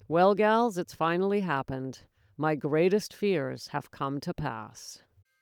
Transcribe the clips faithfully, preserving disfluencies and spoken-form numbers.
Well, gals, it's finally happened. My greatest fears have come to pass.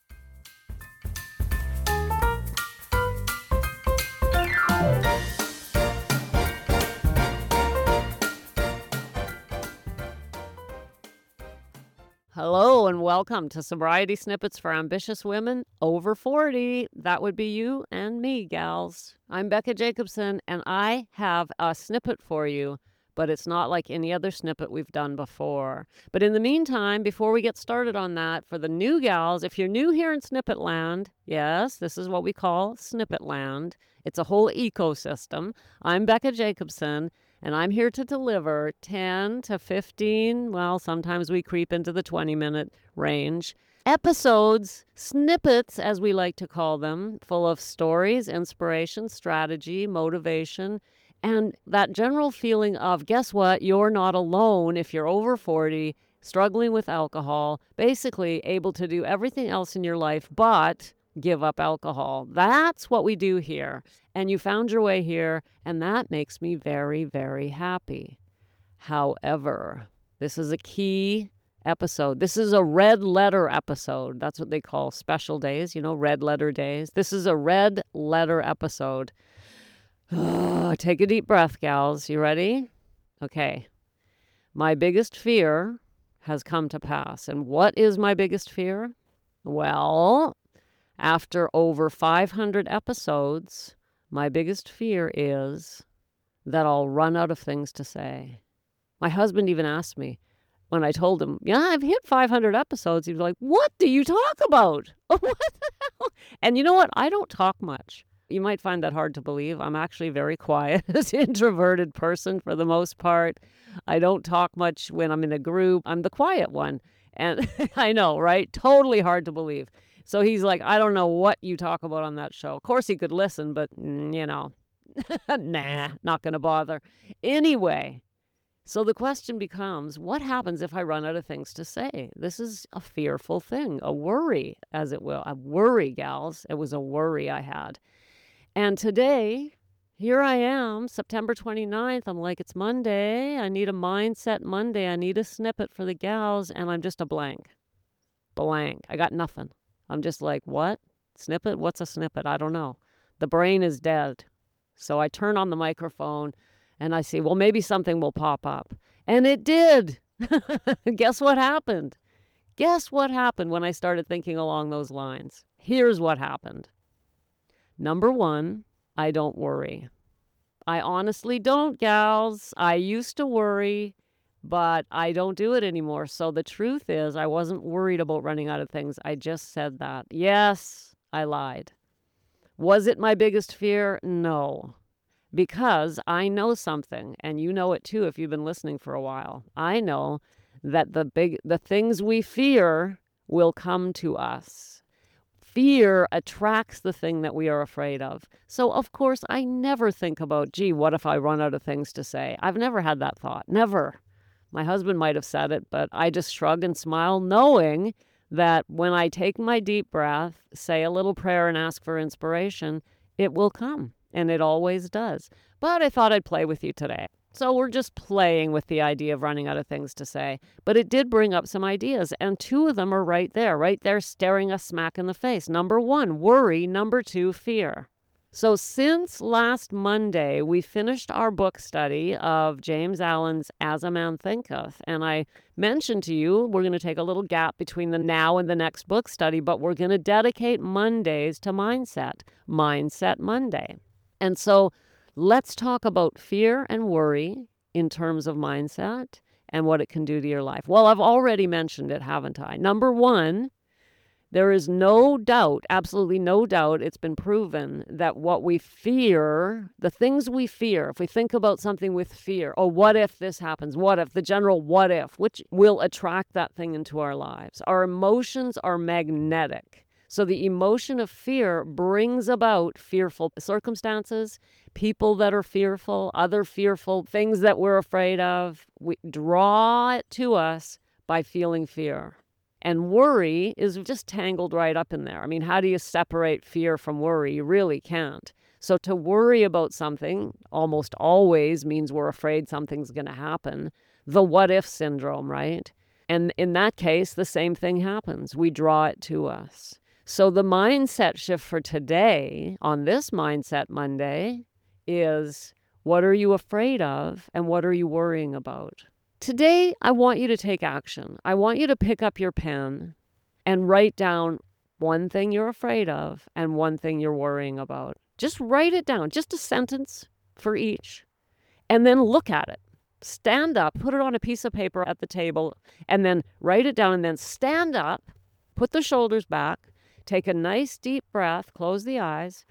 Hello and welcome to Sobriety Snippets for Ambitious Women over forty. That would be you and me, gals. I'm Becca Jacobson, and I have a snippet for you, but it's not like any other snippet we've done before. But in the meantime, before we get started on that, for the new gals, if you're new here in Snippet Land, yes, this is what we call Snippet Land. It's a whole ecosystem. I'm Becca Jacobson, and I'm here to deliver ten to fifteen, well, sometimes we creep into the twenty-minute range, episodes, snippets, as we like to call them, full of stories, inspiration, strategy, motivation, and that general feeling of, guess what, you're not alone if you're over forty, struggling with alcohol, basically able to do everything else in your life but give up alcohol. That's what we do here. And you found your way here, and that makes me very, very happy. However, this is a key episode. This is a red letter episode. That's what they call special days, you know, red letter days. This is a red letter episode. Take a deep breath, gals. You ready? Okay. My biggest fear has come to pass. And what is my biggest fear? Well, after over five hundred episodes, my biggest fear is that I'll run out of things to say. My husband even asked me when I told him, yeah, I've hit five hundred episodes. He was like, what do you talk about? What the hell? And you know what? I don't talk much. You might find that hard to believe. I'm actually a very quiet, introverted person for the most part. I don't talk much when I'm in a group. I'm the quiet one. And I know, right? Totally hard to believe. So he's like, I don't know what you talk about on that show. Of course he could listen, but, mm, you know, nah, not going to bother. Anyway, so the question becomes, what happens if I run out of things to say? This is a fearful thing, a worry, as it will. A worry, gals. It was a worry I had. And today, here I am, September twenty-ninth. I'm like, it's Monday. I need a mindset Monday. I need a snippet for the gals. And I'm just a blank. Blank. I got nothing. I'm just like, what? Snippet? What's a snippet? I don't know. The brain is dead. So I turn on the microphone and I see, well, maybe something will pop up. And it did. Guess what happened? Guess what happened when I started thinking along those lines? Here's what happened. Number one, I don't worry. I honestly don't, gals. I used to worry, but I don't do it anymore. So the truth is, I wasn't worried about running out of things. I just said that. Yes, I lied. Was it my biggest fear? No. Because I know something, and you know it too if you've been listening for a while. I know that the big the things we fear will come to us. Fear attracts the thing that we are afraid of. So, of course, I never think about, gee, what if I run out of things to say? I've never had that thought. Never. My husband might have said it, but I just shrug and smile, knowing that when I take my deep breath, say a little prayer and ask for inspiration, it will come. And it always does. But I thought I'd play with you today. So we're just playing with the idea of running out of things to say. But it did bring up some ideas, and two of them are right there, right there staring us smack in the face. Number one, worry. Number two, fear. So since last Monday, we finished our book study of James Allen's As a Man Thinketh. And I mentioned to you, we're going to take a little gap between the now and the next book study, but we're going to dedicate Mondays to mindset. Mindset Monday. And so let's talk about fear and worry in terms of mindset and what it can do to your life. Well, I've already mentioned it, haven't I? Number one, there is no doubt, absolutely no doubt, it's been proven that what we fear, the things we fear, if we think about something with fear, oh, what if this happens? What if? The general what if, which will attract that thing into our lives. Our emotions are magnetic. So the emotion of fear brings about fearful circumstances, people that are fearful, other fearful things that we're afraid of. We draw it to us by feeling fear. And worry is just tangled right up in there. I mean, how do you separate fear from worry? You really can't. So to worry about something almost always means we're afraid something's going to happen. the what if syndrome, right? And in that case, the same thing happens. We draw it to us. So the mindset shift for today on this Mindset Monday is, what are you afraid of and what are you worrying about? Today, I want you to take action. I want you to pick up your pen and write down one thing you're afraid of and one thing you're worrying about. Just write it down, just a sentence for each, and then look at it. Stand up, put it on a piece of paper at the table, and then write it down, and then stand up, put the shoulders back, take a nice deep breath, close the eyes,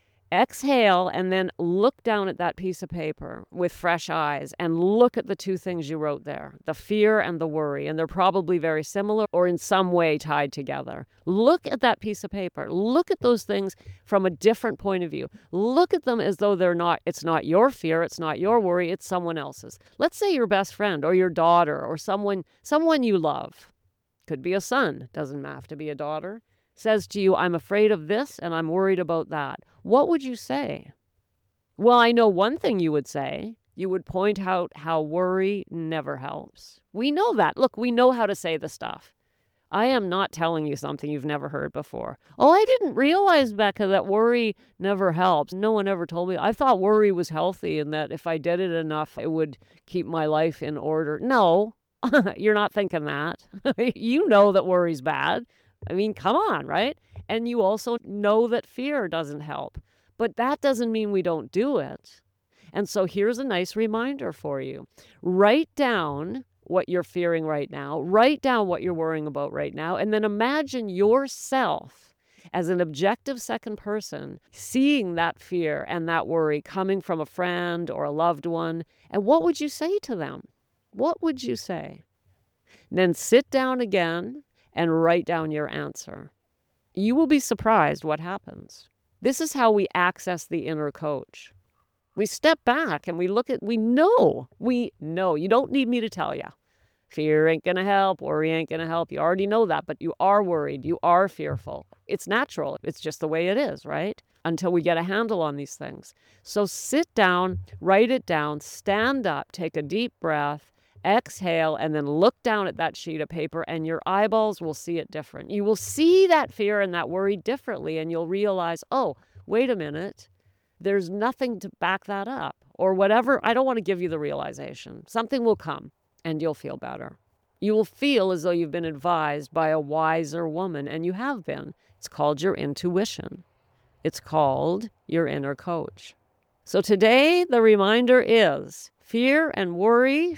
exhale, and then look down at that piece of paper with fresh eyes and look at the two things you wrote there, the fear and the worry. And they're probably very similar or in some way tied together. Look at that piece of paper. Look at those things from a different point of view. Look at them as though they're not, it's not your fear, it's not your worry, it's someone else's. Let's say your best friend or your daughter or someone, someone you love. Could be a son, doesn't have to be a daughter. Says to you, I'm afraid of this and I'm worried about that. What would you say? Well, I know one thing you would say. You would point out how worry never helps. We know that. Look, we know how to say the stuff. I am not telling you something you've never heard before. Oh, I didn't realize, Becca, that worry never helps. No one ever told me. I thought worry was healthy and that if I did it enough, it would keep my life in order. No, you're not thinking that. You know that worry's bad. I mean, come on, right? And you also know that fear doesn't help. But that doesn't mean we don't do it. And so here's a nice reminder for you. Write down what you're fearing right now. Write down what you're worrying about right now. And then imagine yourself as an objective second person seeing that fear and that worry coming from a friend or a loved one. And what would you say to them? What would you say? Then sit down again and write down your answer. You will be surprised what happens. This is how we access the inner coach. We step back and we look at, we know, we know. You don't need me to tell you. Fear ain't going to help, worry ain't going to help. You already know that, but you are worried. You are fearful. It's natural. It's just the way it is, right? Until we get a handle on these things. So sit down, write it down, stand up, take a deep breath, exhale, and then look down at that sheet of paper and your eyeballs will see it different. You will see that fear and that worry differently and you'll realize, oh, wait a minute, there's nothing to back that up or whatever. I don't want to give you the realization. Something will come and you'll feel better. You will feel as though you've been advised by a wiser woman, and you have been. It's called your intuition. It's called your inner coach. So today, the reminder is fear and worry.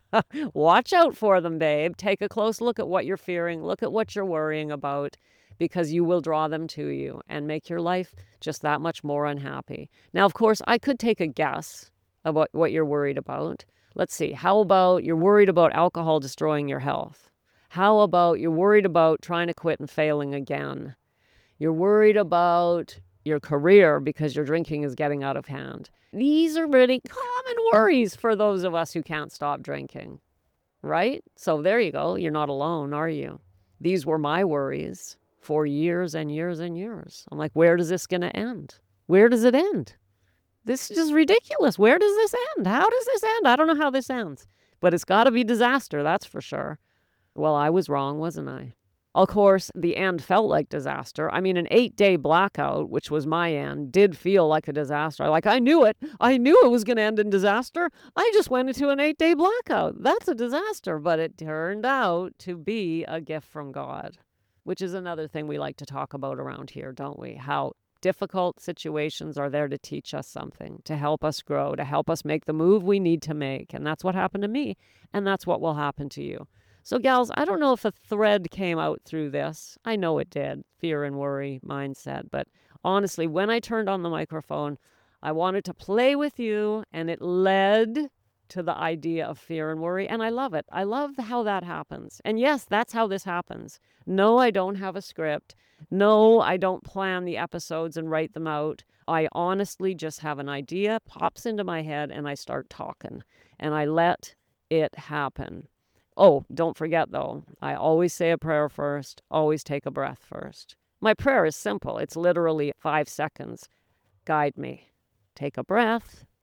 Watch out for them, babe. Take a close look at what you're fearing. Look at what you're worrying about, because you will draw them to you and make your life just that much more unhappy. Now, of course, I could take a guess about what you're worried about. Let's see. How about you're worried about alcohol destroying your health? How about you're worried about trying to quit and failing again? You're worried about your career because your drinking is getting out of hand. These are really common worries for those of us who can't stop drinking, right? So there you go. You're not alone, are you? These were my worries for years and years and years. I'm like, where is this going to end? Where does it end? This is just ridiculous. Where does this end? How does this end? I don't know how this ends, but it's got to be disaster. That's for sure. Well, I was wrong, wasn't I? Of course, the end felt like disaster. I mean, an eight-day blackout, which was my end, did feel like a disaster. Like, I knew it. I knew it was going to end in disaster. I just went into an eight-day blackout. That's a disaster. But it turned out to be a gift from God, which is another thing we like to talk about around here, don't we? How difficult situations are there to teach us something, to help us grow, to help us make the move we need to make. And that's what happened to me. And that's what will happen to you. So, gals, I don't know if a thread came out through this. I know it did. Fear and worry mindset. But honestly, when I turned on the microphone, I wanted to play with you, and it led to the idea of fear and worry. And I love it. I love how that happens. And yes, that's how this happens. No, I don't have a script. No, I don't plan the episodes and write them out. I honestly just have an idea, pops into my head, and I start talking. And I let it happen. Oh, don't forget, though, I always say a prayer first, always take a breath first. My prayer is simple. It's literally five seconds. Guide me. Take a breath.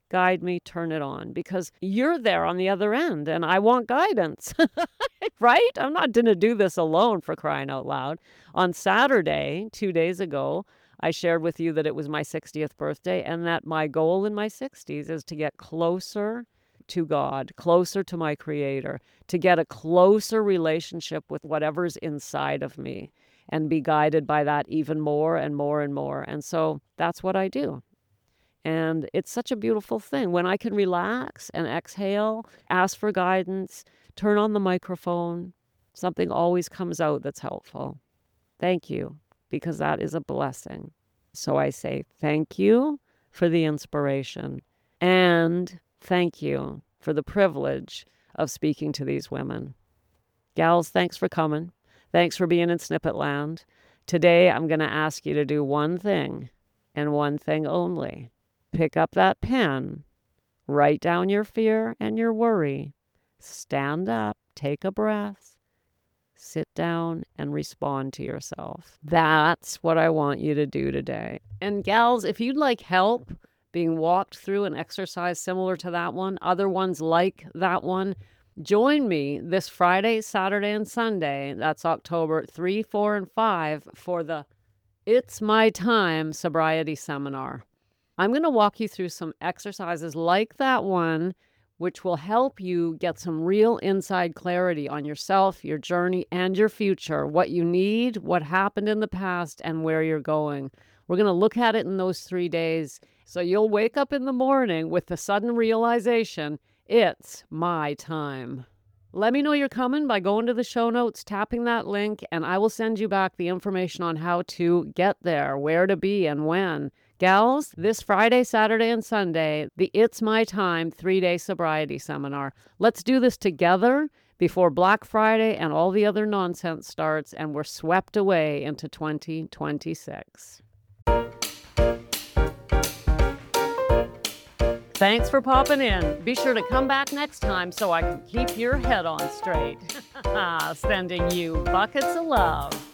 guide me, turn it on, because you're there on the other end and I want guidance, right? I'm not going to do this alone, for crying out loud. On Saturday, two days ago, I shared with you that it was my sixtieth birthday and that my goal in my sixties is to get closer to God, closer to my Creator, to get a closer relationship with whatever's inside of me and be guided by that even more and more and more. And so that's what I do. And it's such a beautiful thing when I can relax and exhale, ask for guidance, turn on the microphone. Something always comes out that's helpful. Thank you, because that is a blessing. So I say thank you for the inspiration and thank you for the privilege of speaking to these women. Gals, thanks for coming. Thanks for being in Snippet Land. Today, I'm going to ask you to do one thing and one thing only. Pick up that pen, write down your fear and your worry, stand up, take a breath, sit down and respond to yourself. That's what I want you to do today. And gals, if you'd like help being walked through an exercise similar to that one, other ones like that one, join me this Friday, Saturday, and Sunday. That's October third, fourth, and fifth for the It's My Time Sobriety Seminar. I'm going to walk you through some exercises like that one, which will help you get some real inside clarity on yourself, your journey, and your future, what you need, what happened in the past, and where you're going. We're going to look at it in those three days. So you'll wake up in the morning with the sudden realization, it's my time. Let me know you're coming by going to the show notes, tapping that link, and I will send you back the information on how to get there, where to be, and when. Gals, this Friday, Saturday, and Sunday, the It's My Time three-day sobriety seminar. Let's do this together before Black Friday and all the other nonsense starts, and we're swept away into twenty twenty-six. Thanks for popping in. Be sure to come back next time so I can keep your head on straight. Sending you buckets of love.